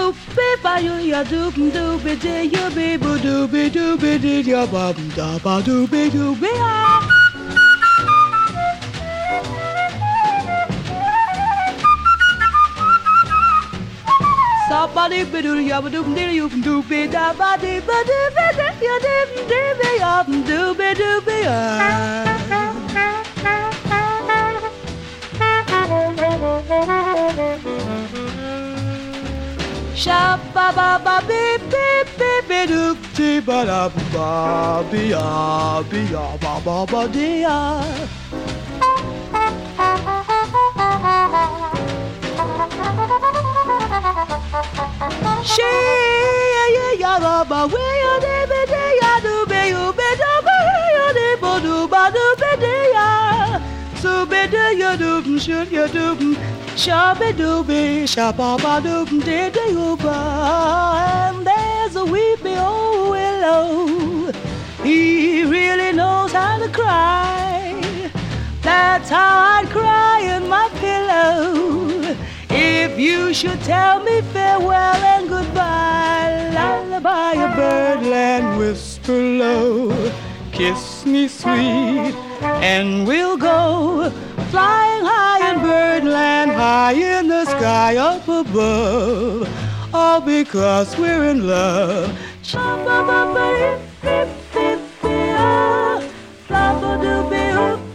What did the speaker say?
be ba you ya do be de you be bu do be de ya ba da ba do be ya. Somebody be do ya ba do be da ba de ya do be ya. Sha ba ba ba beep beep beep beep doop dee ba da ba be ya ba ba ba dee ya. She ya ba ba we ya de be de ya do be you be do be you de bo do ba do be de ya. So be de you do should you do. Shabby dooby, shabba dooby, did you and there's a weepy old willow. He really knows how to cry. That's how I'd cry in my pillow. If you should tell me farewell and goodbye, lullaby a birdland whisper low. Kiss me sweet, and we'll go flying high in birdland, high in the sky up above, all because we're in love. Shabba-ba-ba-dee-dee-dee-dee-ah, flabba-doo-be-hoop.